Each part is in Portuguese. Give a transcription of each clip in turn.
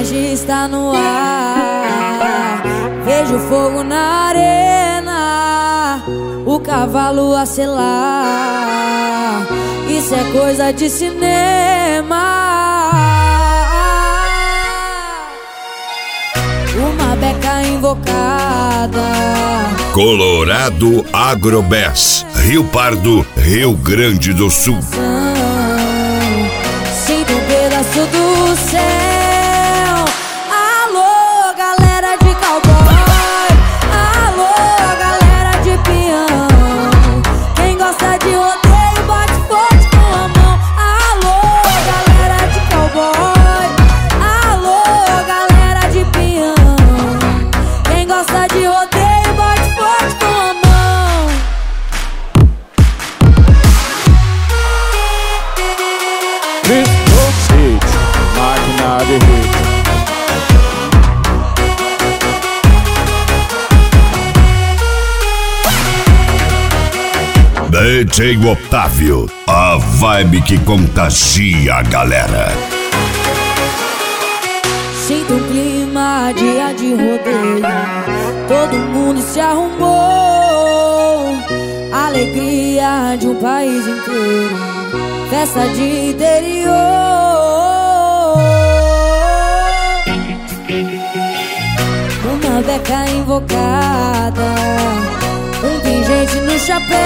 peixe está no ar, vejo fogo na arena, o cavalo a selar. Isso é coisa de cinema. Uma beca invocada. Colorado Agrobés, Rio Pardo, Rio Grande do Sul. Sinto um pedaço do céu. Alô, galera de cowboy. Alô, galera de peão. Quem gosta de rodeio bate forte com a mão. Alô, galera de cowboy. Alô, galera de peão. Quem gosta de rodeio bate forte com a mão. Máquina de hit. DJ Otávio, a vibe que contagia a galera. Sinto um clima, dia de rodeio. Todo mundo se arrumou. Alegria de um país inteiro. Festa de interior. Uma beca invocada, um pingente no chapéu.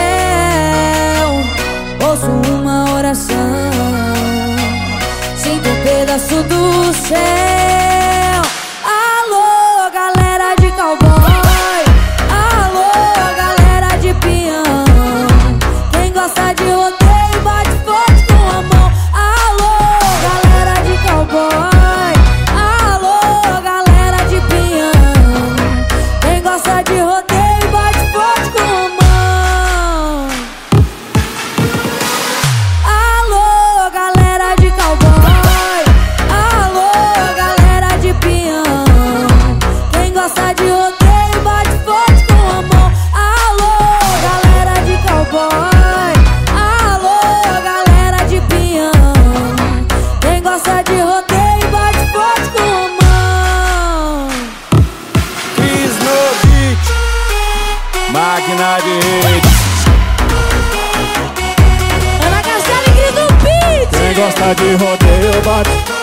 Ouço uma oração, sinto um pedaço do céu. Alô, galera de cowboy. Alô, galera de peão. Quem gosta de rodeio bate forte com a mão. Alô, galera de cowboy. Alô, galera de peão. Quem gosta de rodeio bate forte com a mão. Alô, galera de cowboy. Alô, galera de peão. Quem gosta de rodeio bate forte com a mão. Alô, galera de cowboy. Alô, galera de peão. Quem gosta de rodeio bate forte com a mão. Cris no beat. Máquina de hit. Ana Castela e Cris do Beat. Quem gosta de rodeio bate.